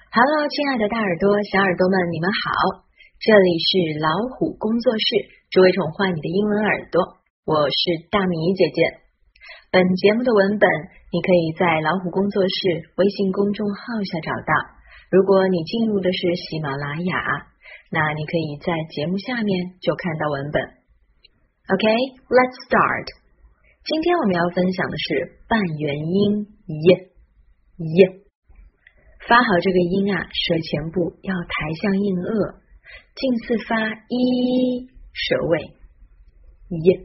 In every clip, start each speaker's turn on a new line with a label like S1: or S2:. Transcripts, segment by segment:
S1: Hello， 亲爱的大耳朵、小耳朵们，你们好！这里是老虎工作室，只为宠坏你的英文耳朵，我是大米姐姐。本节目的文本你可以在老虎工作室微信公众号下找到。如果你进入的是喜马拉雅，那你可以在节目下面就看到文本。OK，let's start。今天我们要分享的是半元音耶。发好这个音啊，舌前部要抬向硬腭，近似发一舌位耶。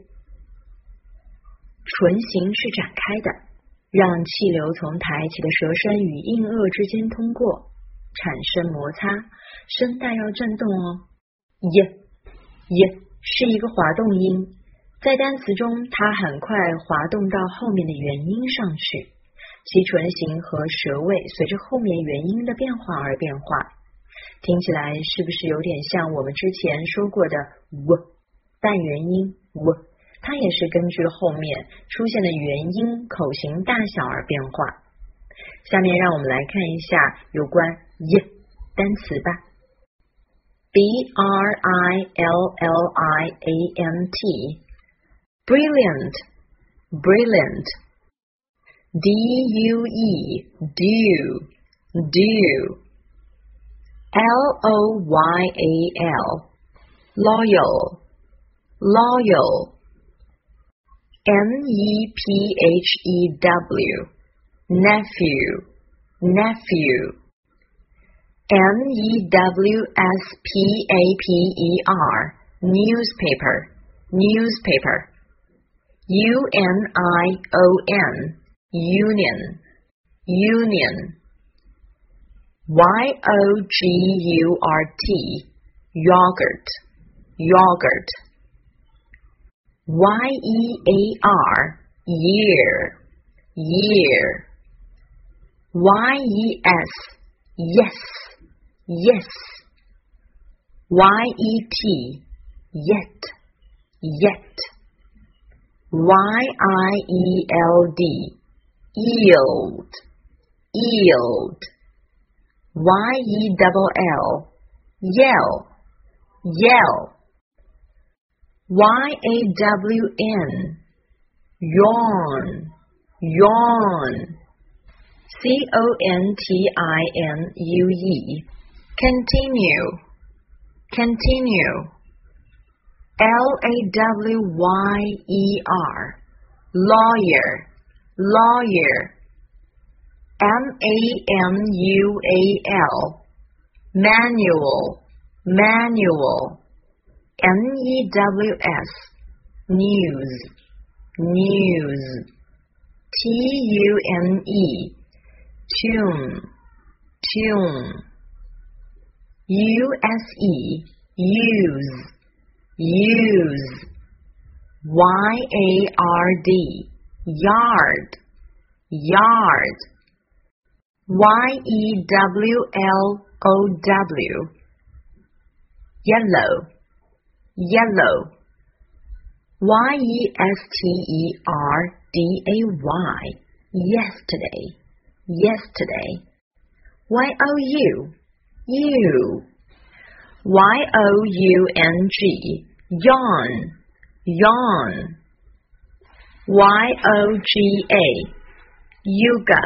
S1: 唇形是展开的，让气流从抬起的舌身与硬腭之间通过，产生摩擦，声带要震动哦。耶是一个滑动音，在单词中它很快滑动到后面的元音上去。其唇形和舌位随着后面元音的变化而变化，听起来是不是有点像我们之前说过的半元音它也是根据后面出现的元音口型大小而变化。下面让我们来看一下有关耶单词吧。brilliant brilliant due do loyal nephew newspaper union yogurt year yes yet yield yell yawn continue lawyer manual news tune use yard yellow yesterday young yawn yoga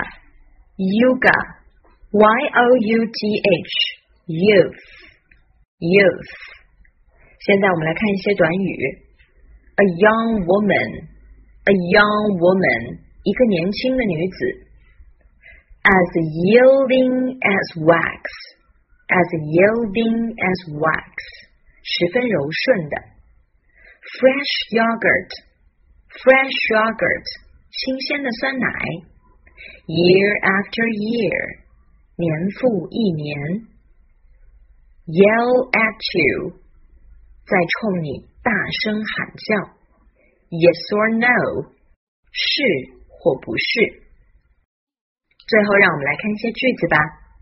S1: youth 现在我们来看一些短语。 A young woman 一个年轻的女子。 as yielding as wax 十分柔顺的。 fresh yogurt 新鲜的酸奶。 year after year 年复一年。 yell at you 在冲你大声喊叫。 yes or no 是或不是。最后让我们来看一些句子吧。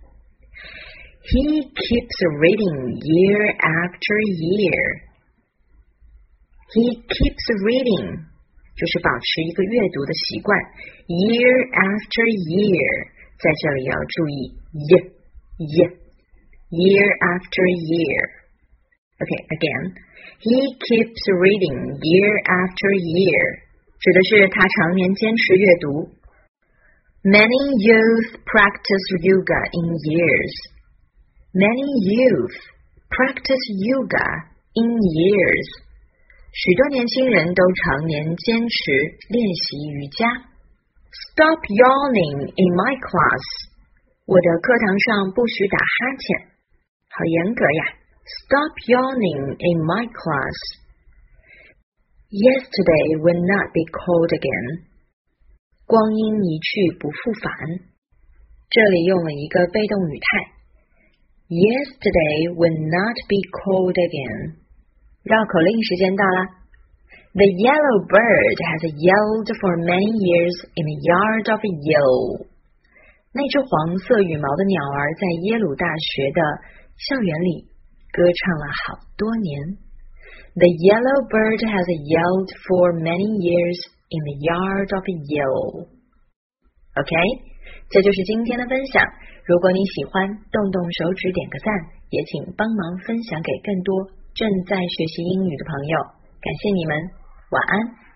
S1: He keeps reading year after year. He keeps reading 就是保持一个阅读的习惯。 Year after year 在这里要注意 year after year. Okay, again. He keeps reading year after year. 指的是他常年坚持阅读。Many youth practice yoga in years. Many youth practice yoga in years. 许多年轻人都常年坚持练习瑜伽。Stop yawning in my class. 我的课堂上不许打哈欠。好严格呀。Stop yawning in my class. Yesterday will not be called again. 光阴一去不复返。这里用了一个被动语态。Yesterday will not be called again. 绕口令时间到啦。The yellow bird has yelled for many years in a yard of Yale. 那只黄色羽毛的鸟儿在耶鲁大学的校园里歌唱了好多年。The yellow bird has yelled for many years in the yard of Yale. OK, 这就是今天的分享。如果你喜欢，动动手指点个赞，也请帮忙分享给更多正在学习英语的朋友。感谢你们，晚安。